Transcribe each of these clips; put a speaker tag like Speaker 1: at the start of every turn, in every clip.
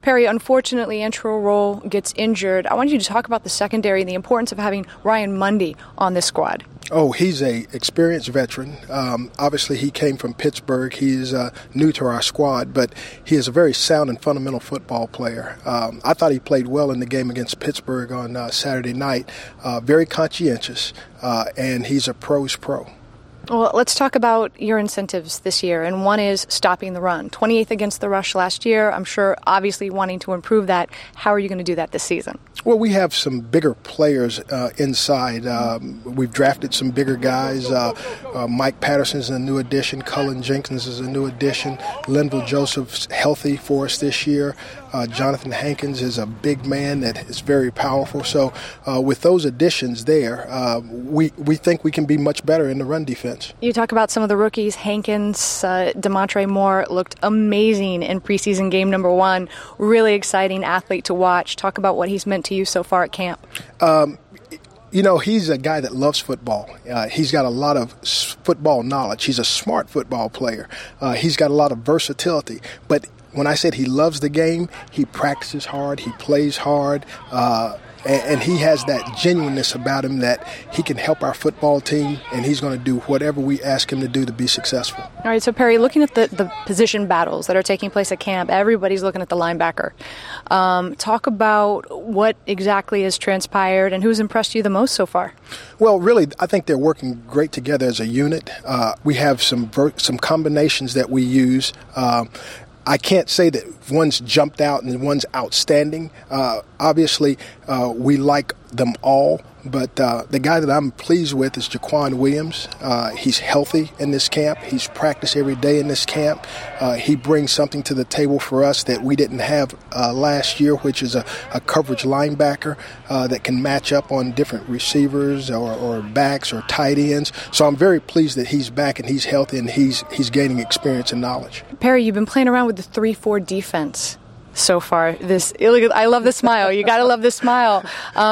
Speaker 1: Perry, unfortunately, Antrel Rolle gets injured. I want you to talk about the secondary and the importance of having Ryan Mundy on this squad.
Speaker 2: Oh, he's a experienced veteran. Obviously, he came from Pittsburgh. He's new to our squad, but he is a very sound and fundamental football player. I thought he played well in the game against Pittsburgh on Saturday night. Very conscientious, and he's a pro's pro.
Speaker 1: Well, let's talk about your incentives this year, and one is stopping the run. 28th against the rush last year. I'm sure, obviously, wanting to improve that. How are you going to do that this season?
Speaker 2: Well, we have some bigger players inside. We've drafted some bigger guys. Mike Patterson's a new addition. Cullen Jenkins is a new addition. Linville Joseph's healthy for us this year. Jonathan Hankins is a big man that is very powerful. So with those additions there, we think we can be much better in the run defense.
Speaker 1: You talk about some of the rookies. Hankins, Demontre Moore looked amazing in preseason game number 1. Really exciting athlete to watch. Talk about what he's meant to you so far at camp.
Speaker 2: You know, he's a guy that loves football. He's got a lot of football knowledge. He's a smart football player. He's got a lot of versatility. But when I said he loves the game, he practices hard, he plays hard, and he has that genuineness about him that he can help our football team, and he's going to do whatever we ask him to do to be successful.
Speaker 1: All right, so Perry, looking at the position battles that are taking place at camp, everybody's looking at the linebacker. Talk about what exactly has transpired and who's impressed you the most so far.
Speaker 2: Well, really, I think they're working great together as a unit. We have some combinations that we use. I can't say that one's jumped out and one's outstanding. Obviously, we like them all, but the guy that I'm pleased with is Jaquan Williams. He's healthy in this camp. He's practiced every day in this camp. He brings something to the table for us that we didn't have last year, which is a coverage linebacker that can match up on different receivers or backs or tight ends. So I'm very pleased that he's back and he's healthy and he's gaining experience and knowledge. Perry,
Speaker 1: you've been playing around with the 3-4 defense so far. I love the smile. You got to love the smile.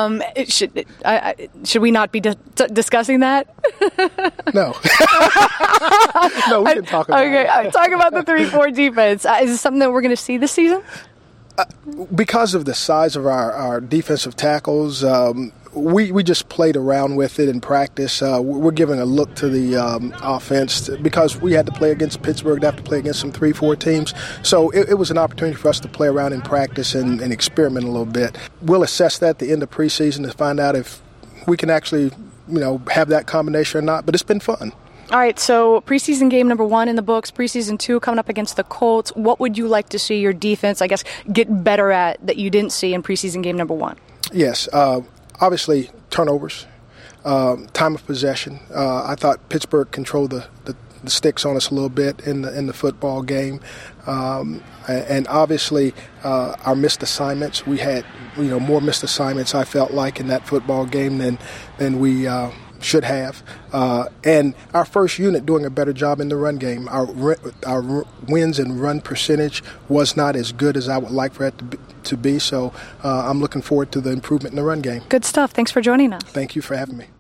Speaker 1: Should we not be discussing that?
Speaker 2: No. No, we can talk about it.
Speaker 1: Okay, talk about the 3-4 defense. Is this something that we're going to see this season?
Speaker 2: Because of the size of our defensive tackles, we just played around with it in practice. We're giving a look to the offense because we had to play against Pittsburgh, have to play against some 3-4 teams. So it was an opportunity for us to play around in practice and experiment a little bit. We'll assess that at the end of preseason to find out if we can actually, have that combination or not. But it's been fun.
Speaker 1: All right, so preseason game number 1 in the books, preseason 2 coming up against the Colts. What would you like to see your defense, get better at that you didn't see in preseason game number 1?
Speaker 2: Yes, obviously turnovers, time of possession. I thought Pittsburgh controlled the sticks on us a little bit in the football game, and obviously our missed assignments. We had more missed assignments, I felt like, in that football game than we should have, and our first unit doing a better job in the run game. Our wins and run percentage was not as good as I would like for it to be, so I'm looking forward to the improvement in the run game.
Speaker 1: Good stuff. Thanks for joining us.
Speaker 2: Thank you for having me.